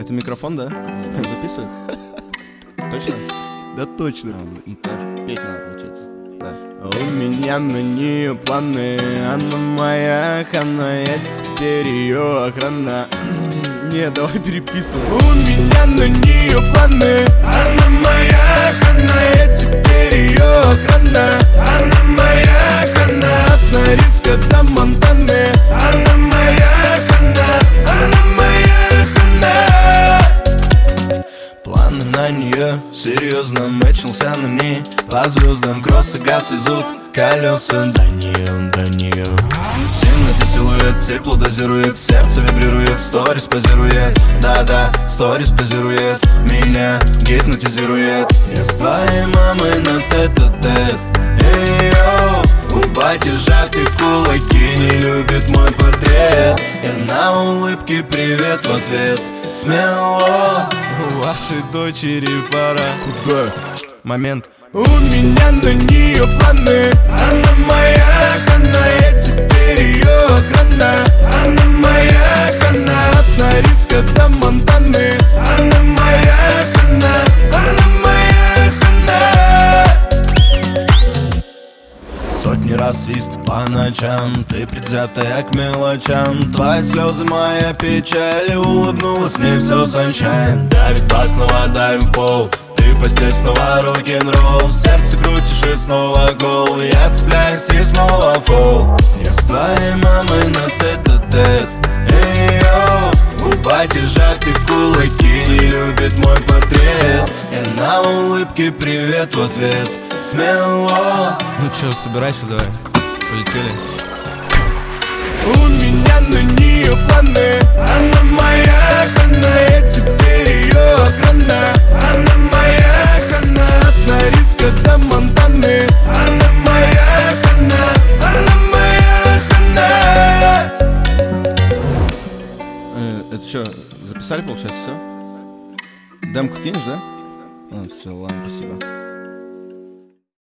Это микрофон, да? Записывает? Точно? Да точно. Петь надо, получается. Да. У меня на нее планы, она моя хана, я теперь ее охрана. Не, давай переписывай. У меня на нее планы, она моя хана, я теперь ее охрана. Она моя хана, от Норильска до Монтаны. Она моя хана, она моя хана. Планы на нее, серьезно, мэчился на ней. По звездам кросс и газ везут колеса до нее. В темноте силуэт, тепло дозирует, сердце вибрирует, сторис позирует. Да-да, сторис позирует, меня гипнотизирует. Я с твоей мамой на тет-а-тет. Эй-йоу, у бати сжаты кулаки, не любит мой портрет. Я на улыбке привет в ответ. Смело, у вашей дочери пора. Момент. У меня на нее планы, она моя хана, я теперь ее охрана. Она моя хана, от Норильска до Монтаны. Она моя хана, она моя хана. Сотни раз свист по ночам, ты предвзятая к мелочам. Твои слезы, моя печаль, улыбнулась мне все sunshine. Давит бас, снова давим в пол, ты постель, снова рок-н-ролл. В сердце крутишь и снова гол, я цепляюсь и снова фол. Я с твоей мамой на тет-а-тет. Эй-йоу, у бати сжаты кулаки, не любит мой портрет. Я на улыбке привет в ответ. Смело. Ну чё, собирайся давай, полетели. У меня на нее планы, она моя хана, я теперь ее охрана. Она моя хана, от Норильска до Монтаны. Она моя хана, она моя хана. Это что, записали, получается, все? Демку кинешь, да? Все, ладно, спасибо.